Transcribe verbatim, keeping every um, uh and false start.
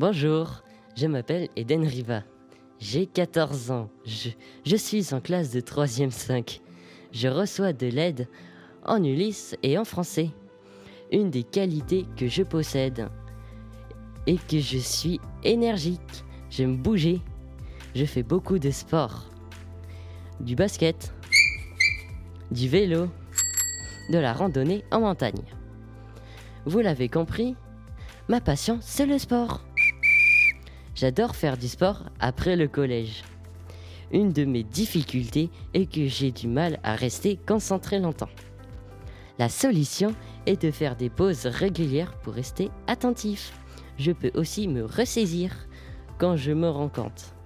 Bonjour, je m'appelle Eden Riva. J'ai quatorze ans. Je, je suis en classe de troisième cinq. Je reçois de l'aide en Ulysse et en français. Une des qualités que je possède est que je suis énergique. J'aime bouger. Je fais beaucoup de sport. Du basket, du vélo, de la randonnée en montagne. Vous l'avez compris, ma passion, c'est le sport. J'adore faire du sport après le collège. Une de mes difficultés est que j'ai du mal à rester concentré longtemps. La solution est de faire des pauses régulières pour rester attentif. Je peux aussi me ressaisir quand je me rends compte.